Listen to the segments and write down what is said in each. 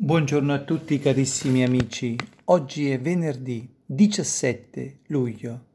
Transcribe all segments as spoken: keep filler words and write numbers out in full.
Buongiorno a tutti carissimi amici, oggi è venerdì diciassette luglio.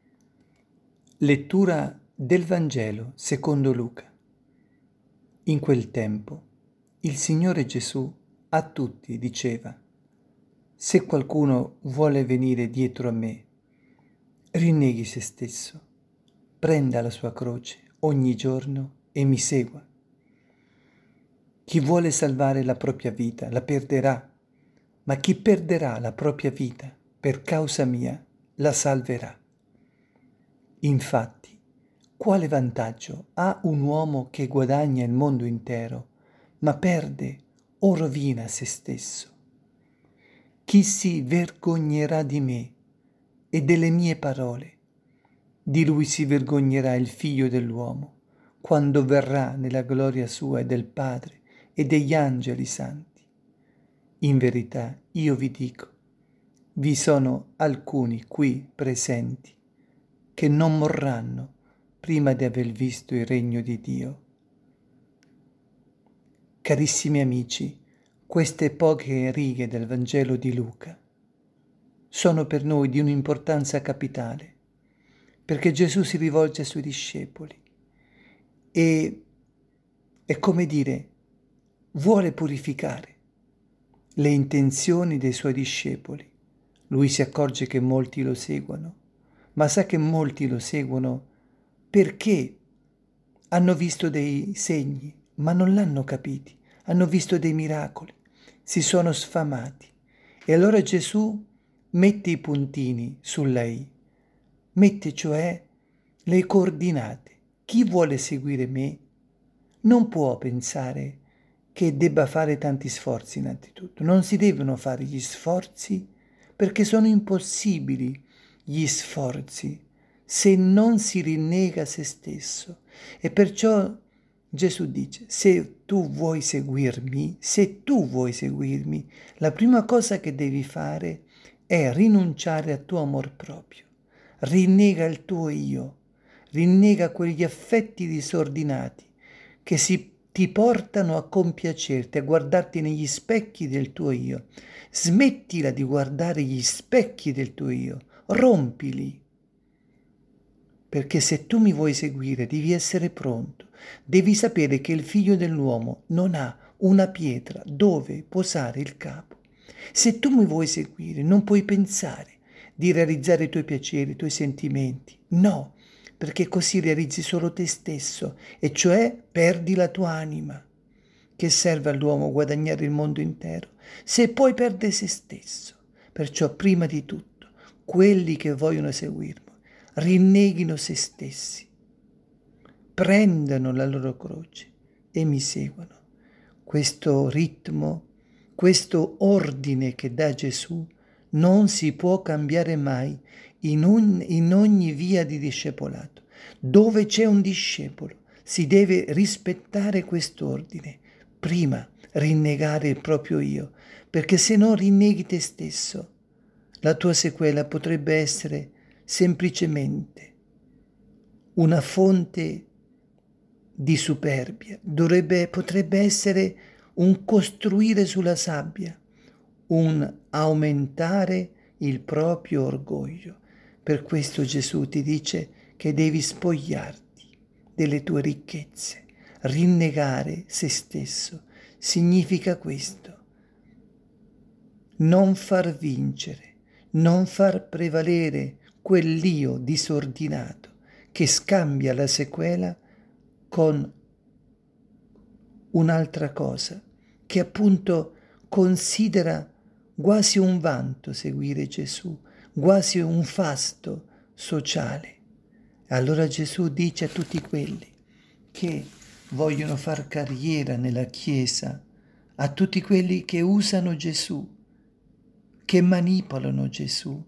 Lettura del Vangelo secondo Luca. In quel tempo il Signore Gesù a tutti diceva: se qualcuno vuole venire dietro a me, rinneghi se stesso, prenda la sua croce ogni giorno e mi segua. Chi vuole salvare la propria vita la perderà, ma chi perderà la propria vita per causa mia la salverà. Infatti, quale vantaggio ha un uomo che guadagna il mondo intero, ma perde o rovina se stesso? Chi si vergognerà di me e delle mie parole? Di lui si vergognerà il Figlio dell'uomo, quando verrà nella gloria sua e del Padre e degli angeli santi. In verità, io vi dico, vi sono alcuni qui presenti che non morranno prima di aver visto il regno di Dio. Carissimi amici, queste poche righe del Vangelo di Luca sono per noi di un'importanza capitale, perché Gesù si rivolge ai suoi discepoli e è come dire, vuole purificare le intenzioni dei suoi discepoli. Lui si accorge che molti lo seguono, ma sa che molti lo seguono perché hanno visto dei segni, ma non l'hanno capiti, hanno visto dei miracoli, si sono sfamati. E allora Gesù mette i puntini su lei, mette cioè le coordinate. Chi vuole seguire me non può pensare che debba fare tanti sforzi innanzitutto. Non si devono fare gli sforzi perché sono impossibili gli sforzi se non si rinnega se stesso. E perciò Gesù dice, se tu vuoi seguirmi, se tu vuoi seguirmi, la prima cosa che devi fare è rinunciare al tuo amor proprio. Rinnega il tuo io, rinnega quegli affetti disordinati che si ti portano a compiacerti, a guardarti negli specchi del tuo io. Smettila di guardare gli specchi del tuo io, rompili. Perché se tu mi vuoi seguire devi essere pronto, devi sapere che il Figlio dell'uomo non ha una pietra dove posare il capo. Se tu mi vuoi seguire non puoi pensare di realizzare i tuoi piaceri, i tuoi sentimenti, no, perché così realizzi solo te stesso, e cioè perdi la tua anima. Che serve all'uomo guadagnare il mondo intero se poi perde se stesso? Perciò prima di tutto, quelli che vogliono seguirmi, rinneghino se stessi, prendano la loro croce e mi seguano. Questo ritmo, questo ordine che dà Gesù non si può cambiare mai in, un, in ogni via di discepolato. Dove c'è un discepolo si deve rispettare quest'ordine. Prima rinnegare il proprio io, perché se non rinneghi te stesso, la tua sequela potrebbe essere semplicemente una fonte di superbia, dovrebbe, potrebbe essere un costruire sulla sabbia, un aumentare il proprio orgoglio. Per questo Gesù ti dice che devi spogliarti delle tue ricchezze. Rinnegare se stesso significa questo: non far vincere, non far prevalere quell'io disordinato che scambia la sequela con un'altra cosa, che appunto considera quasi un vanto seguire Gesù, quasi un fasto sociale. Allora Gesù dice a tutti quelli che vogliono far carriera nella Chiesa, a tutti quelli che usano Gesù, che manipolano Gesù,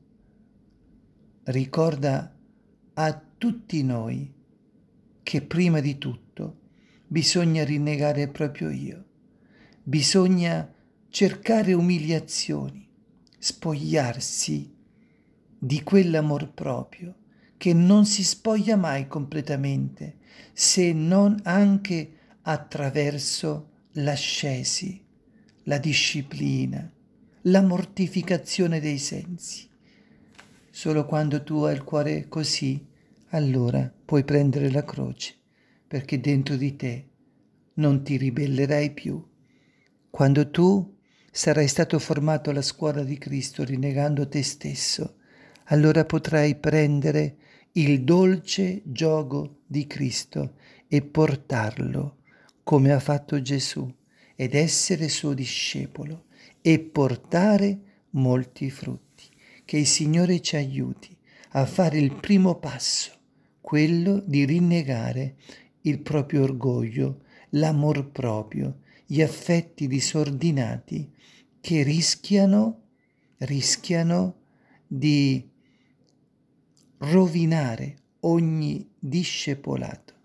ricorda a tutti noi che prima di tutto bisogna rinnegare il proprio io, bisogna cercare umiliazioni, spogliarsi di quell'amor proprio che non si spoglia mai completamente, se non anche attraverso l'ascesi, la disciplina, la mortificazione dei sensi. Solo quando tu hai il cuore così, allora puoi prendere la croce, perché dentro di te non ti ribellerai più. Quando tu sarai stato formato alla scuola di Cristo rinnegando te stesso, allora potrai prendere il dolce giogo di Cristo e portarlo come ha fatto Gesù ed essere suo discepolo e portare molti frutti. Che il Signore ci aiuti a fare il primo passo, quello di rinnegare il proprio orgoglio, l'amor proprio, gli affetti disordinati che rischiano, rischiano di rovinare ogni discepolato.